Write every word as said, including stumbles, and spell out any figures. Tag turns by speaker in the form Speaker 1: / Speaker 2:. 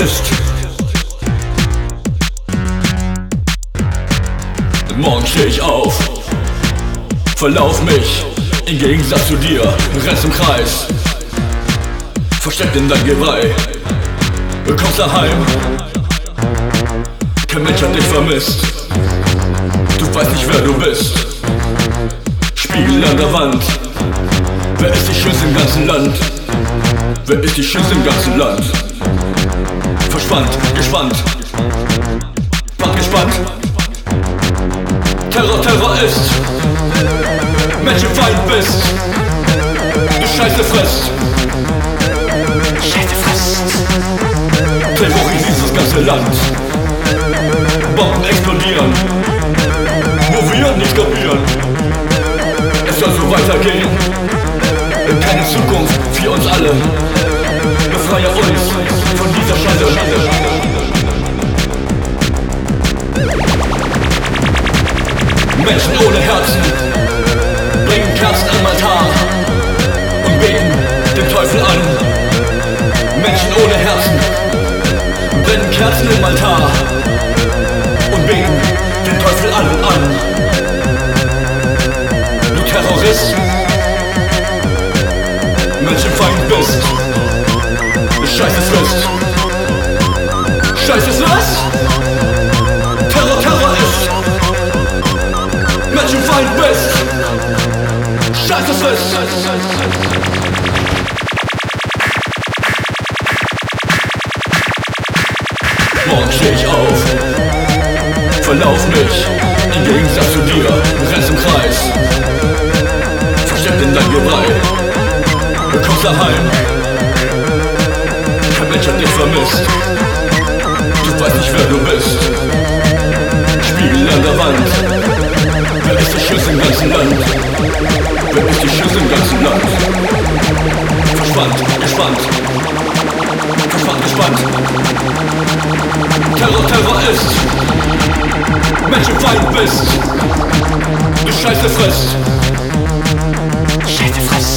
Speaker 1: ist. Morgen steh ich auf, verlauf mich, im Gegensatz zu dir, rennst im Kreis, versteckt in dein Geweih. Du kommst daheim, kein Mensch hat dich vermisst. Du weißt nicht, wer du bist. Spiegel an der Wand, wer ist die Schönste im ganzen Land? Wer ist die Schönste im ganzen Land? Verspannt, gespannt, wart gespannt. Terror, Terror ist, Menschenfeind bist. Du Scheiße frisst, Scheiße frisst. Terrorisierst das ganze Land. Bomben explodieren, wo wir nicht kapieren. Es soll so weitergehen, keine Zukunft für uns alle. Befreie uns von dieser Schande. Menschen ohne Herzen bringen Kerzen am Altar und beten den Teufel an. Menschen ohne Herzen brennen Kerzen im Altar und beten den Teufel an und an. Du Terrorist, Menschenfeind bist, du Scheiße frisst. Scheiße ist was? Terror, Terror ist, Menschenfeind bist, Scheiße frisst. Morgen steh ich auf, verlauf mich, im Gegensatz zu dir, rennst im Kreis, versteckt in dein Geweih. Du kommst daheim, kein Mensch hat dich vermisst. Du weißt nicht, wer du bist. Spiegel an der Wand, wer ist die Schönste im ganzen Land? Wer ist die Schönste im ganzen Land? Verspannt, gespannt, verspannt, gespannt. Terror, Terror ist, Menschenfeind bist. Du Scheiße frisst, Scheiße frisst.